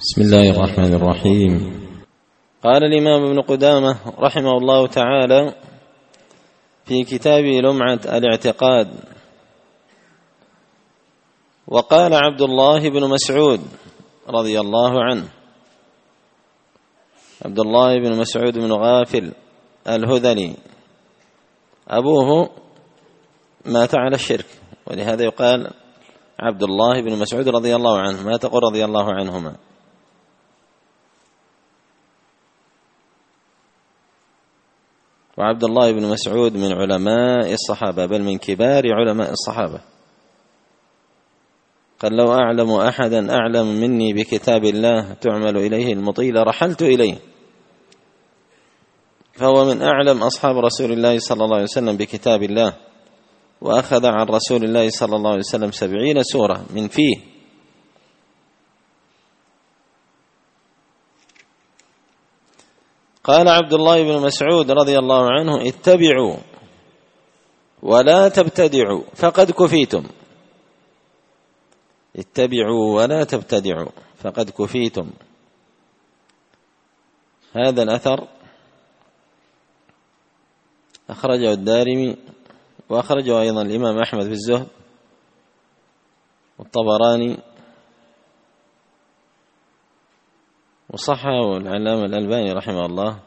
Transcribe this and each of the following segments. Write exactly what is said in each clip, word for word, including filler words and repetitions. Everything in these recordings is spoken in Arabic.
بسم الله الرحمن الرحيم. قال الإمام ابن قدامة رحمه الله تعالى في كتابه لمعة الاعتقاد: وقال عبد الله بن مسعود رضي الله عنه، عبد الله بن مسعود بن غافل الهذلي أبوه مات على الشرك، ولهذا يقال عبد الله بن مسعود رضي الله عنه، ما تقول رضي الله عنهما. وعبد الله بن مسعود من علماء الصحابة، بل من كبار علماء الصحابة. قال: لو أعلم أحدا أعلم مني بكتاب الله تعمل إليه المطيل رحلت إليه. فهو من أعلم أصحاب رسول الله صلى الله عليه وسلم بكتاب الله، وأخذ عن رسول الله صلى الله عليه وسلم سبعين سورة من فيه. قال عبد الله بن مسعود رضي الله عنه: اتبعوا ولا تبتدعوا فقد كفيتم. اتبعوا ولا تبتدعوا فقد كفيتم. هذا الأثر أخرجه الدارمي، وأخرجه أيضا الإمام أحمد في الزهد، والطبراني، وصححه العلامة الألباني رحمه الله.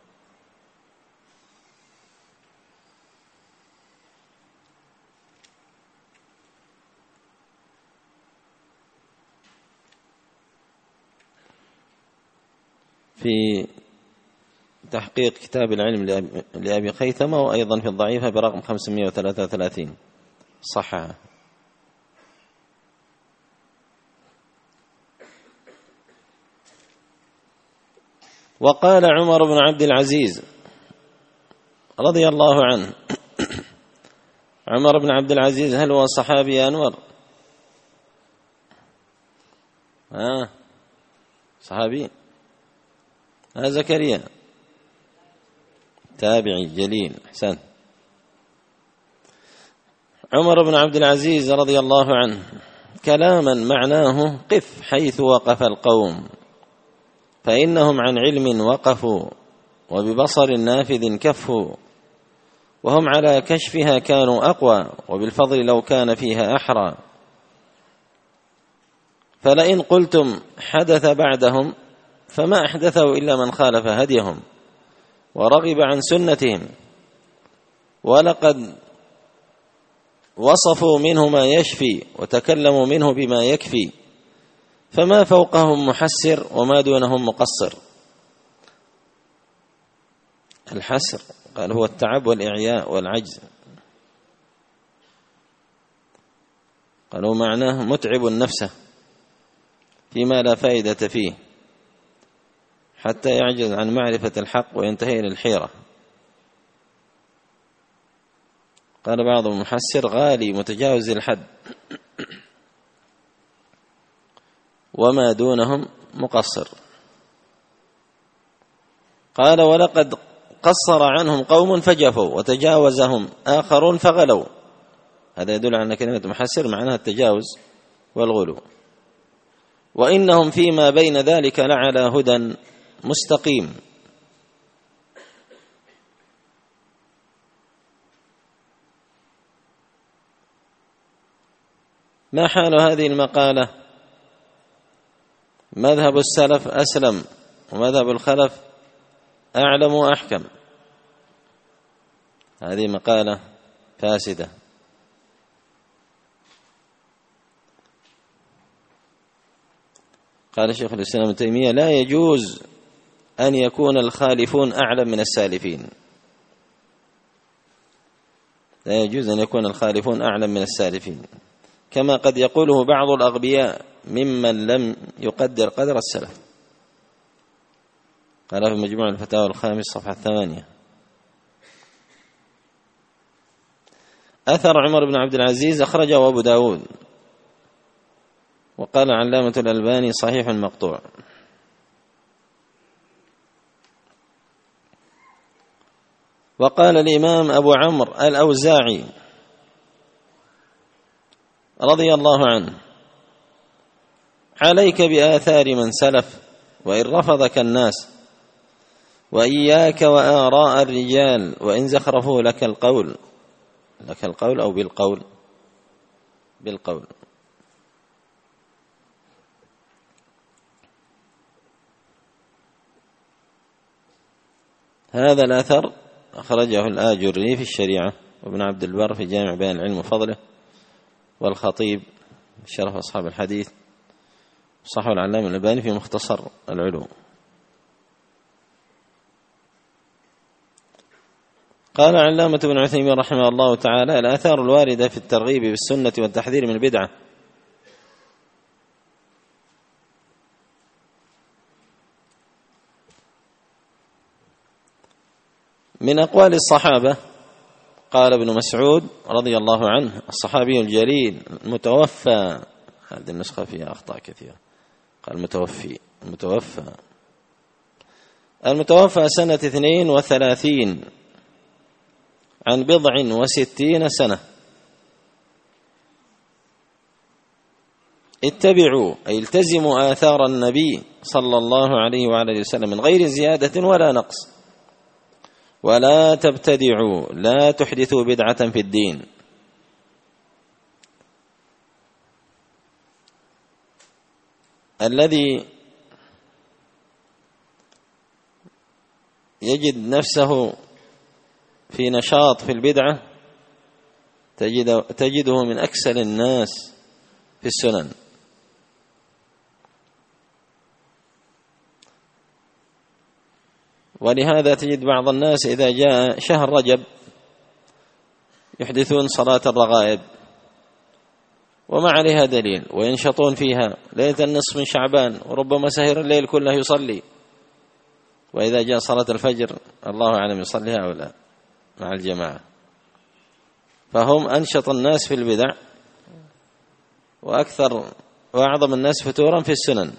في تحقيق كتاب العلم لأبي خيثمة، وأيضا في الضعيفة برقم خمسمائة وثلاثة وثلاثين صححه. وقال عمر بن عبد العزيز رضي الله عنه: عمر بن عبد العزيز هل هو صحابي يا أنور؟ آه صحابي. آه زكريا تابعي جليل. أحسن. عمر بن عبد العزيز رضي الله عنه كلاما معناه: قف حيث وقف القوم، فإنهم عن علم وقفوا، وببصر نافذ كفوا، وهم على كشفها كانوا أقوى، وبالفضل لو كان فيها أحرى. فلئن قلتم حدث بعدهم فما أحدثه إلا من خالف هديهم ورغب عن سنتهم، ولقد وصفوا منه ما يشفي وتكلموا منه بما يكفي، فما فوقهم محسر وما دونهم مقصر. الحسر قال هو التعب والإعياء والعجز، قالوا معناه متعب نفسه فيما لا فائدة فيه حتى يعجز عن معرفة الحق وينتهي إلى الحيرة. قال بعضهم محسر غالي متجاوز الحد، وما دونهم مقصر. قال: ولقد قصر عنهم قوم فجفوا، وتجاوزهم آخرون فغلوا. هذا يدل على أن كلمة محسر معناها التجاوز والغلو. وإنهم فيما بين ذلك لعلى هدى مستقيم. ما حال هذه المقالة؟ مذهب السلف أسلم، ومذهب الخلف أعلم وأحكم. هذه مقالة فاسدة. قال شيخ الإسلام ابن تيمية: لا يجوز أن يكون الخالفون أعلم من السالفين. لا يجوز أن يكون الخالفون أعلم من السالفين، كما قد يقوله بعض الأغبياء ممن لم يقدر قدر السلف. قال في مجموع الفتاوى الخامس صفحة ثمانية. أثر عمر بن عبد العزيز أخرجه أبو داود، وقال علامة الألباني صحيح مقطوع. وقال الإمام أبو عمرو الأوزاعي رضي الله عنه: عليك بآثار من سلف وإن رفضك الناس، وإياك وآراء الرجال وإن زخرفوا لك القول، لك القول أو بالقول، بالقول. هذا الأثر أخرجه الآجري في الشريعة، وابن عبد البر في جامع بيان العلم وفضله، والخطيب شرف أصحاب الحديث، صححه العلامة الألباني في مختصر العلوم. قال علامة ابن عثيمين رحمه الله تعالى: الآثار الواردة في الترغيب بالسنة والتحذير من البدعة من أقوال الصحابة. قال ابن مسعود رضي الله عنه الصحابي الجليل المتوفى، هذه النسخة فيها أخطاء كثيرة، قال المتوفي، المتوفى المتوفى سنة اثنين وثلاثين عن بضع وستين سنة: اتبعوا أي التزموا آثار النبي صلى الله عليه وعلى آله وسلم من غير زيادة ولا نقص، ولا تبتدعوا، لا تحدثوا بدعة في الدين. الذي يجد نفسه في نشاط في البدعة تجد تجده من أكسل الناس في السنن. ولهذا تجد بعض الناس إذا جاء شهر رجب يحدثون صلاة الرغائب وما عليها دليل، وينشطون فيها ليلة النصف من شعبان، وربما سهر الليل كله يصلي، وإذا جاء صلاة الفجر الله أعلم يصليها أو لا مع الجماعة. فهم أنشط الناس في البدع وأكثر وأعظم الناس فتورا في السنن،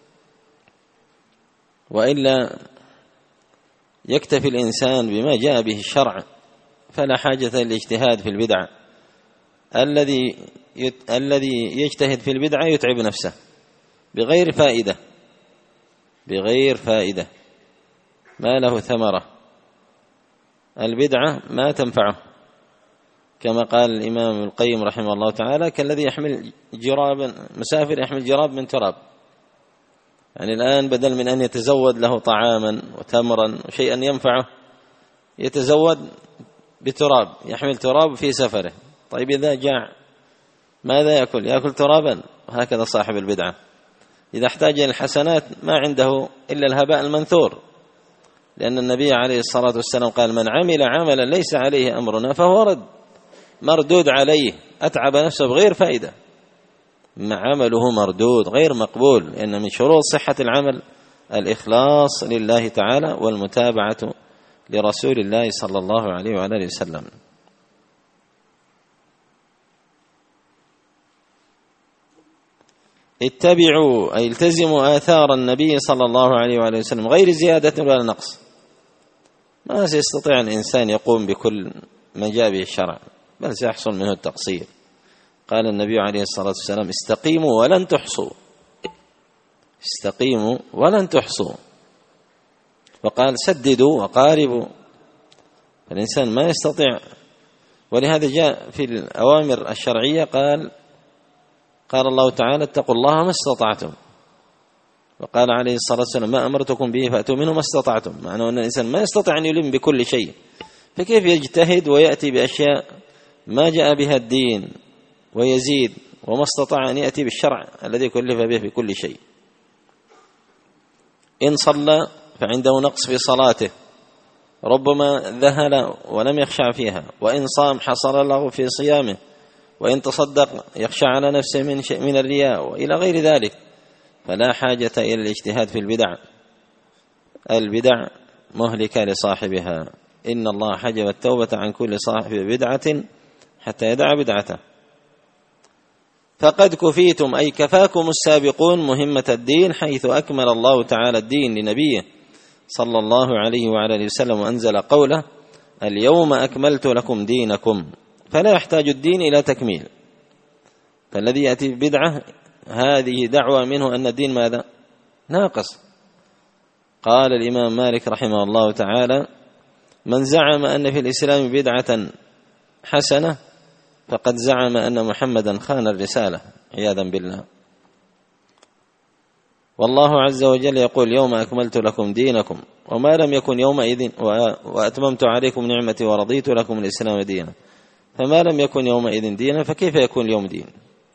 وإلا يكتفي الإنسان بما جاء به الشرع، فلا حاجة للاجتهاد في البدع. الذي يت... الذي يجتهد في البدعة يتعب نفسه بغير فائدة، بغير فائدة ما له ثمرة. البدعة ما تنفعه، كما قال الإمام ابن القيم رحمه الله تعالى: كالذي يحمل جرابا، مسافر يحمل جراب من تراب. يعني الآن بدل من أن يتزود له طعاما وتمرا وشيئا ينفعه يتزود بتراب، يحمل تراب في سفره. طيب إذا جاع ماذا يأكل؟ يأكل ترابا. وهكذا صاحب البدعة إذا احتاج إلى الحسنات ما عنده إلا الهباء المنثور، لأن النبي عليه الصلاة والسلام قال: من عمل عملا ليس عليه أمرنا فهو رد، مردود عليه، أتعب نفسه بغير فائدة، عمله مردود غير مقبول. لأن من شروط صحة العمل الإخلاص لله تعالى والمتابعة لرسول الله صلى الله عليه وعلى آله وسلم. اتبعوا أي التزموا آثار النبي صلى الله عليه وعلى آله وسلم غير زيادة ولا نقص. ما سيستطيع الإنسان يقوم بكل ما جاء به الشرع، بل سيحصل منه التقصير. قال النبي عليه الصلاة والسلام: استقيموا ولن تحصوا، استقيموا ولن تحصوا. وقال: سددوا وقاربوا. فالإنسان ما يستطيع. ولهذا جاء في الأوامر الشرعية قال قال الله تعالى: اتقوا الله ما استطعتم. وقال عليه الصلاة والسلام: ما أمرتكم به فأتوا منه ما استطعتم. معناه أن الإنسان ما يستطيع أن يلم بكل شيء، فكيف يجتهد ويأتي بأشياء ما جاء بها الدين ويزيد، وما استطاع أن يأتي بالشرع الذي كلف به بكل شيء. إن صلى فعنده نقص في صلاته، ربما ذهل ولم يخشع فيها. وإن صام حصل له في صيامه. وإن تصدق يخشى على نفسه من شيء من الرياء وإلى غير ذلك. فلا حاجة إلى الاجتهاد في البدع، البدع مهلكة لصاحبها. إن الله حجب التوبة عن كل صاحب بدعة حتى يدع بدعته. فقد كفيتم أي كفاكم السابقون مهمة الدين، حيث أكمل الله تعالى الدين لنبيه صلى الله عليه وعلى آله وسلم، وأنزل قوله: اليوم أكملت لكم دينكم. فلا يحتاج الدين إلى تكميل. فالذي يأتي ببدعة هذه دعوة منه أن الدين ماذا؟ ناقص. قال الإمام مالك رحمه الله تعالى: من زعم أن في الإسلام بدعة حسنة فقد زعم أن محمدا خان الرسالة عياذا بالله. والله عز وجل يقول: يوم أكملت لكم دينكم، وما لم يكن يومئذ وأتممت عليكم نعمتي ورضيت لكم الإسلام دينا، فما لم يكن يومئذ دينا فكيف يكون اليوم دين؟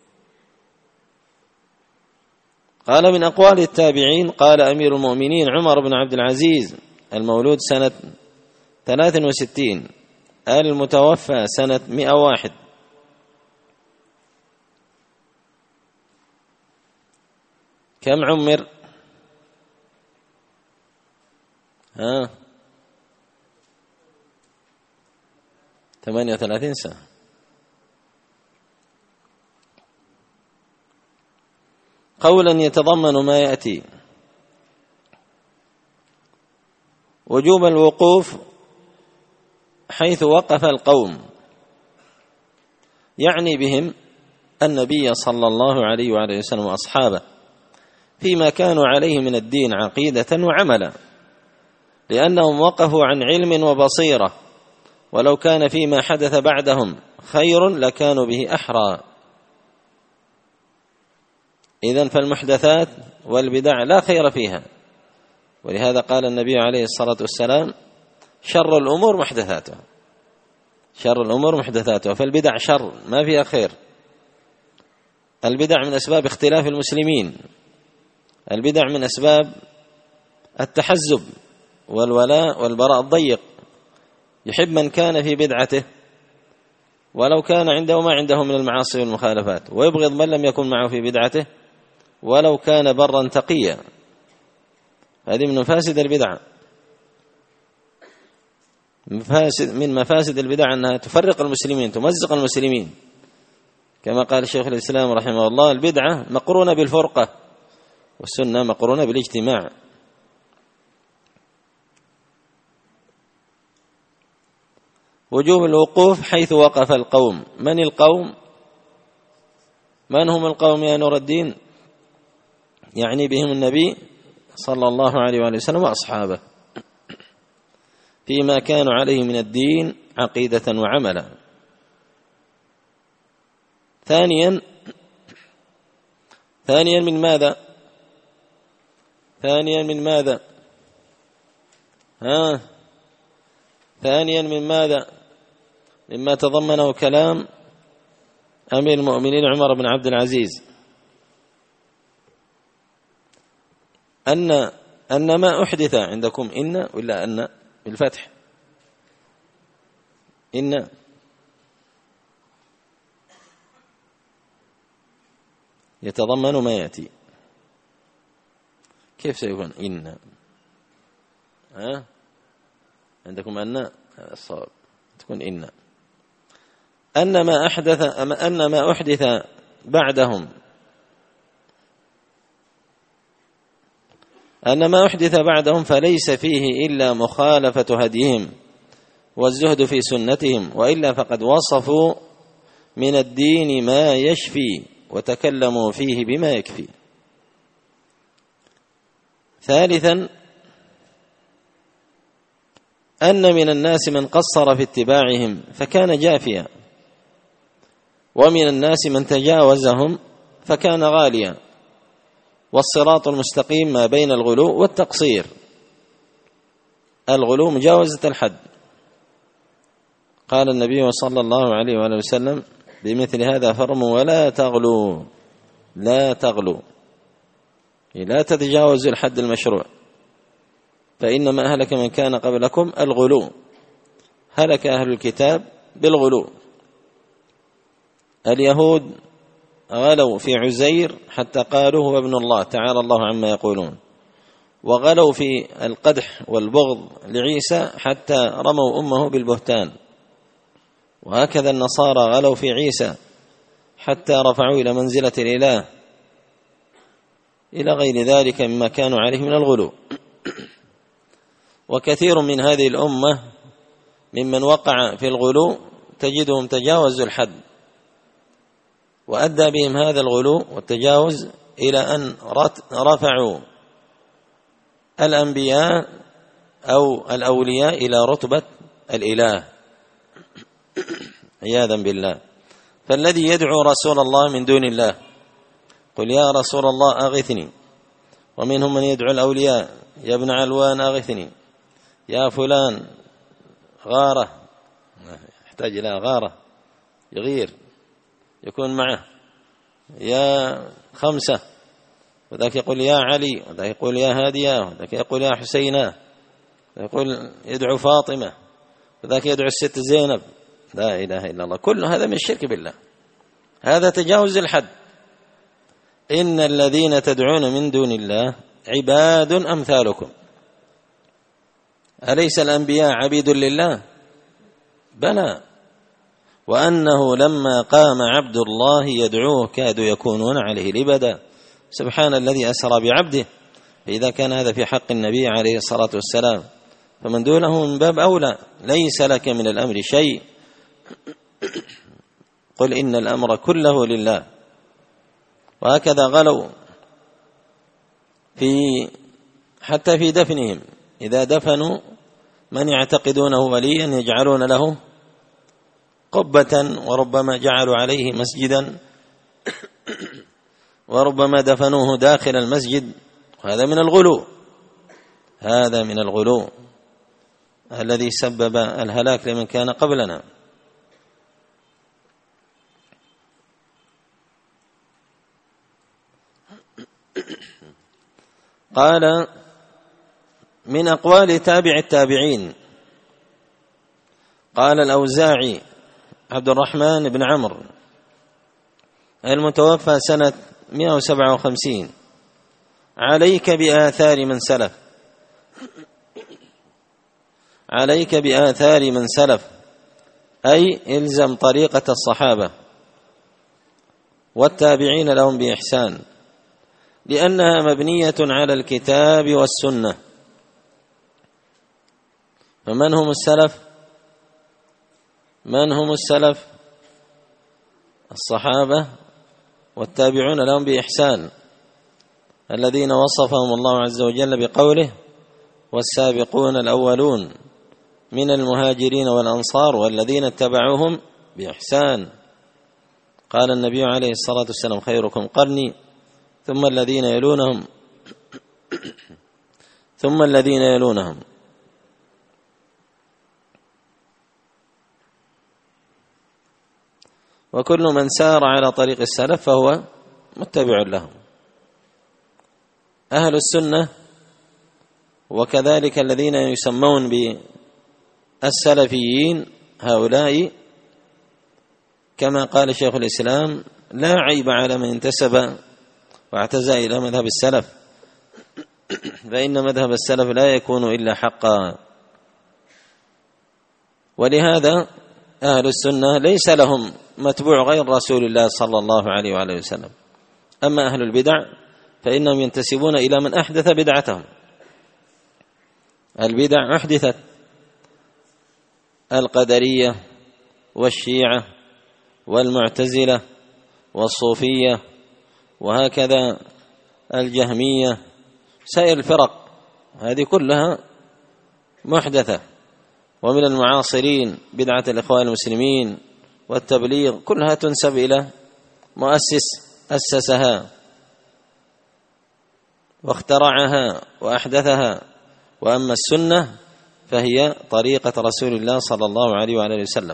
قال: من أقوال التابعين قال أمير المؤمنين عمر بن عبد العزيز المولود سنة ثلاث وستين المتوفى سنة مئة وواحد: كم عمر؟ ها ثمانية وثلاثين سنة. قولا يتضمن ما يأتي: وجوب الوقوف حيث وقف القوم، يعني بهم النبي صلى الله عليه وعلى وسلم وأصحابه فيما كانوا عليه من الدين عقيدة وعملا، لأنهم وقفوا عن علم وبصيرة، ولو كان فيما حدث بعدهم خير لكانوا به أحرى. إذن فالمحدثات والبدع لا خير فيها، ولهذا قال النبي عليه الصلاة والسلام: شر الأمور محدثاتها، شر الأمور محدثاتها، فالبدع شر ما فيها خير. البدع من أسباب اختلاف المسلمين، البدع من أسباب التحزب والولاء والبراء الضيق، يحب من كان في بدعته ولو كان عنده ما عنده من المعاصي والمخالفات، ويبغض من لم يكن معه في بدعته ولو كان برا تقيا. هذه من مفاسد البدع، من مفاسد البدع أنها تفرق المسلمين، تمزق المسلمين، كما قال شيخ الإسلام رحمه الله: البدعة مقرونة بالفرقة والسنة مقرونة بالاجتماع. وجوب الوقوف حيث وقف القوم. من القوم؟ من هم القوم يا نور الدين؟ يعني بهم النبي صلى الله عليه وآله وسلم وأصحابه فيما كانوا عليه من الدين عقيدة وعملا. ثانيا ثانيا من ماذا؟ ثانيا من ماذا؟ ها ثانيا من ماذا؟ مما تضمنه كلام أمير المؤمنين عمر بن عبد العزيز، أن أن ما أحدث عندكم إن ولا أن بالفتح؟ إن يتضمن ما يأتي. كيف سيكون إن؟ ها عندكم أن الصواب تكون إن. أن ما أحدث أن ما أحدث بعدهم أن ما أحدث بعدهم فليس فيه إلا مخالفة هديهم والزهد في سنتهم، وإلا فقد وصفوا من الدين ما يشفي وتكلموا فيه بما يكفي. ثالثا أن من الناس من قصر في اتباعهم فكان جافيا، ومن الناس من تجاوزهم فكان غاليا، والصراط المستقيم ما بين الغلو والتقصير. الغلو مجاوزة الحد، قال النبي صلى الله عليه وآله وسلم بمثل هذا: فرموا ولا تغلوا، لا تغلوا، لا تتجاوزوا الحد المشروع، فإنما أهلك من كان قبلكم الغلو، هلك أهل الكتاب بالغلو. اليهود غلوا في عزير حتى قالوا هو ابن الله تعالى الله عما يقولون، وغلوا في القدح والبغض لعيسى حتى رموا أمه بالبهتان، وهكذا النصارى غلوا في عيسى حتى رفعوا إلى منزلة الإله، إلى غير ذلك مما كانوا عليه من الغلو. وكثير من هذه الأمة ممن وقع في الغلو تجدهم تجاوزوا الحد، وأدى بهم هذا الغلو والتجاوز إلى أن رفعوا الأنبياء أو الأولياء إلى رتبة الإله عياذا بالله. فالذي يدعو رسول الله من دون الله قل يا رسول الله أغثني، ومنهم من يدعو الأولياء يا ابن علوان أغثني، يا فلان غارة، يحتاج إلى غارة يغير يكون معه، يا خمسة، وذاك يقول يا علي، وذاك يقول يا هادية، وذاك يقول يا حسينة، يقول يدعو فاطمة، وذاك يدعو الست زينب. لا إله إلا الله، كل هذا من الشرك بالله، هذا تجاوز الحد. إن الذين تدعون من دون الله عباد أمثالكم. أليس الأنبياء عبيد لله؟ بلى، وأنه لما قام عبد الله يدعوه كادوا يكونون عليه لبدا. سبحان الذي أسرى بعبده. فإذا كان هذا في حق النبي عليه الصلاة والسلام فمن دونه من باب أولى. ليس لك من الأمر شيء، قل إن الأمر كله لله. وهكذا غلوا في حتى في دفنهم، إذا دفنوا من يعتقدونه وليا يجعلون له قبة، وربما جعلوا عليه مسجدا، وربما دفنوه داخل المسجد. هذا من الغلو، هذا من الغلو الذي سبب الهلاك لمن كان قبلنا. قال من أقوال تابع التابعين، قال الأوزاعي عبد الرحمن بن عمرو المتوفى سنة مئة وسبعة وخمسين: عليك بآثار من سلف، عليك بآثار من سلف، أي إلزم طريقة الصحابة والتابعين لهم بإحسان، لأنها مبنية على الكتاب والسنة. فمن هم السلف؟ من هم السلف؟ الصحابة والتابعون لهم بإحسان، الذين وصفهم الله عز وجل بقوله: والسابقون الأولون من المهاجرين والأنصار والذين اتبعوهم بإحسان. قال النبي عليه الصلاة والسلام: خيركم قرني ثم الذين يلونهم ثم الذين يلونهم. وكل من سار على طريق السلف فهو متبع لهم. أهل السنة وكذلك الذين يسمون بالسلفيين، هؤلاء كما قال شيخ الإسلام: لا عيب على من انتسب واعتزى إلى مذهب السلف، فإن مذهب السلف لا يكون إلا حقا. ولهذا أهل السنة ليس لهم متبوع غير رسول الله صلى الله عليه وآله وسلم. أما أهل البدع فإنهم ينتسبون إلى من أحدث بدعتهم. البدع أحدثت: القدرية والشيعة والمعتزلة والصوفية، وهكذا الجهمية، سائر الفرق هذه كلها محدثة. ومن المعاصرين بدعة الإخوان المسلمين والتبليغ، كلها تنسب إلى مؤسس أسسها واخترعها وأحدثها. وأما السنة فهي طريقة رسول الله صلى الله عليه وآله وسلم.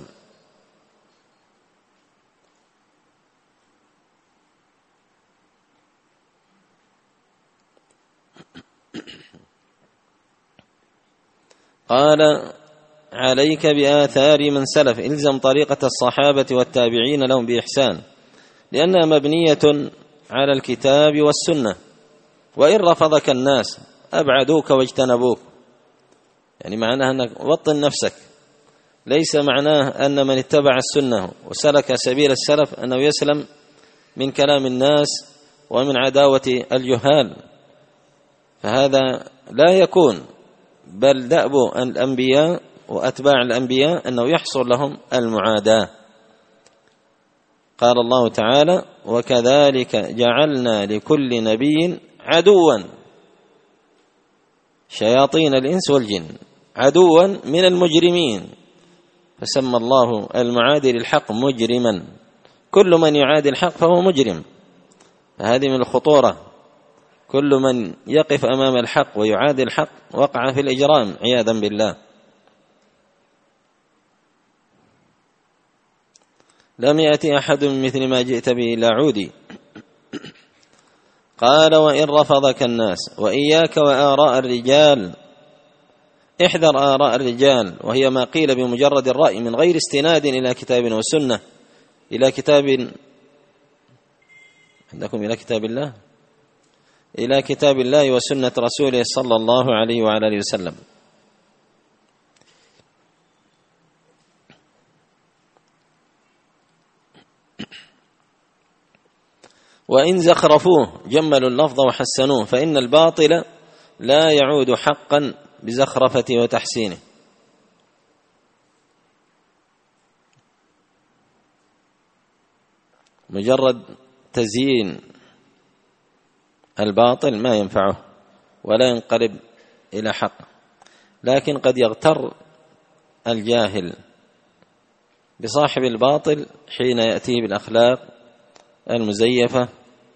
قال: عليك بآثار من سلف، إلزم طريقة الصحابة والتابعين لهم بإحسان، لأنها مبنية على الكتاب والسنة. وإن رفضك الناس أبعدوك واجتنبوك، يعني معناه أنك وطن نفسك. ليس معناه أن من اتبع السنة وسلك سبيل السلف أنه يسلم من كلام الناس ومن عداوة الجهال، فهذا لا يكون. بل دأب الأنبياء وأتباع الأنبياء أنه يحصل لهم المعاداة. قال الله تعالى: وكذلك جعلنا لكل نبي عدوا شياطين الإنس والجن، عدوا من المجرمين، فسمى الله المعادي للحق مجرما، كل من يعادي الحق فهو مجرم. فهذه من الخطورة، كل من يقف أمام الحق ويعادي الحق وقع في الإجرام عياذا بالله. لم يأتي أحد من مثل ما جئت به إلا عودي. قال: وإن رفضك الناس وإياك وآراء الرجال، احذر آراء الرجال، وهي ما قيل بمجرد الرأي من غير استناد إلى كتاب وسنة، إلى كتاب عندكم إلى كتاب الله إلى كتاب الله وسنة رسوله صلى الله عليه وعلى آله وسلم. وإن زخرفوه جملوا اللفظ وحسنوه، فإن الباطل لا يعود حقا بزخرفته وتحسينه. مجرد تزيين الباطل ما ينفعه ولا ينقلب إلى حق، لكن قد يغتر الجاهل بصاحب الباطل حين يأتيه بالأخلاق المزيفة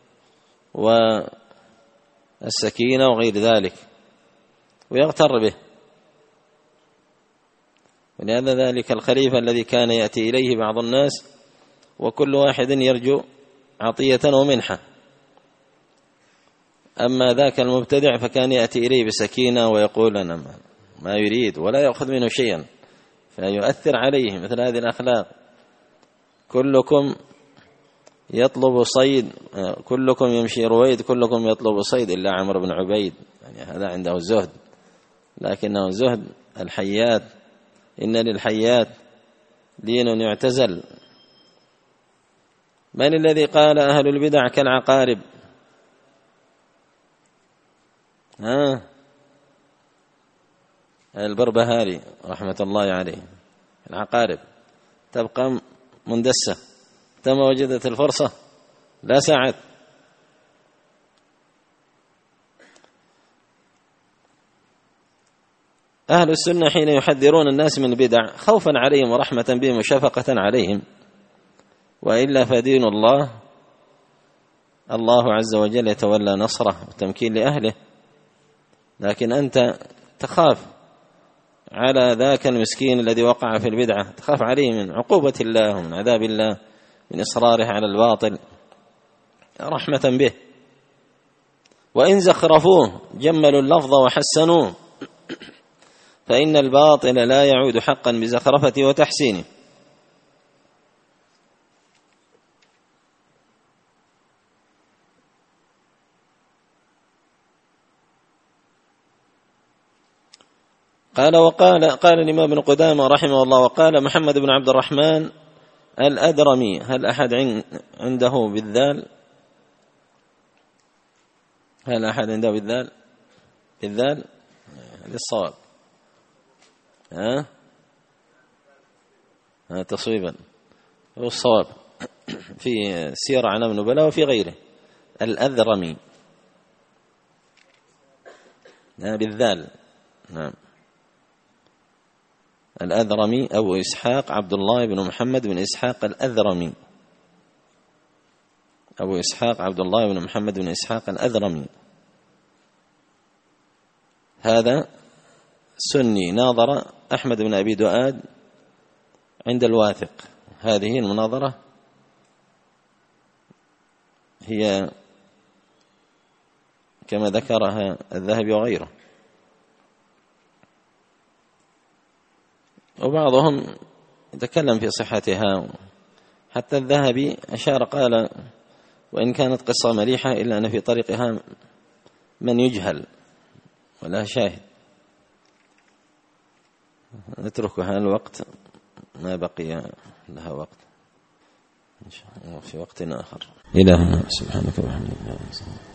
والسكينة وغير ذلك ويغتر به. ولهذا ذلك الخليفة الذي كان يأتي إليه بعض الناس وكل واحد يرجو عطية ومنحة، أما ذاك المبتدع فكان يأتي إليه بسكينة ويقول أنا ما يريد ولا يأخذ منه شيئا، فيؤثر عليه مثل هذه الأخلاق. كلكم يطلب صيد، كلكم يمشي رويد، كلكم يطلب صيد إلا عمرو بن عبيد، يعني هذا عنده زهد، لكنه زهد الحيات. إن للحيات لين يعتزل. من الذي قال أهل البدع كالعقارب؟ ها البربهاري رحمة الله عليه. العقارب تبقى مندسة، تما وجدت الفرصة لا سعت. أهل السنة حين يحذرون الناس من البدع خوفا عليهم ورحمة بهم وشفقة عليهم، وإلا فدين الله الله عز وجل يتولى نصره والتمكين لأهله. لكن أنت تخاف على ذاك المسكين الذي وقع في البدعة، تخاف عليه من عقوبة الله ومن عذاب الله من إصراره على الباطل رحمة به. وإن زخرفوه جملوا اللفظ وحسنوه، فإن الباطل لا يعود حقا بزخرفته وتحسينه. قال وقال قال الإمام ابن قدامة رحمه الله: وقال محمد بن عبد الرحمن الأدرمي. هل أحد عنده بالذال؟ هل أحد عنده بالذال؟ بالذال للصواب. ها ها تصويبا هو الصواب في سير أعلام النبلاء وفي غيره. الأذرمي بالذال، نعم. الأذرمي أبو إسحاق عبد الله بن محمد بن إسحاق الأذرمي، أبو إسحاق عبد الله بن محمد بن إسحاق الأذرمي. هذا سني ناظر أحمد بن أبي دؤاد عند الواثق. هذه المناظرة هي كما ذكرها الذهبي وغيره، وبعضهم يتكلم في صحتها. حتى الذهبي أشار قال: وإن كانت قصة مليحة إلا أن في طريقها من يجهل ولا شاهد. نتركها الوقت، ما بقي لها وقت إن شاء الله في وقت آخر. إلهنا سبحانك وبحمدك.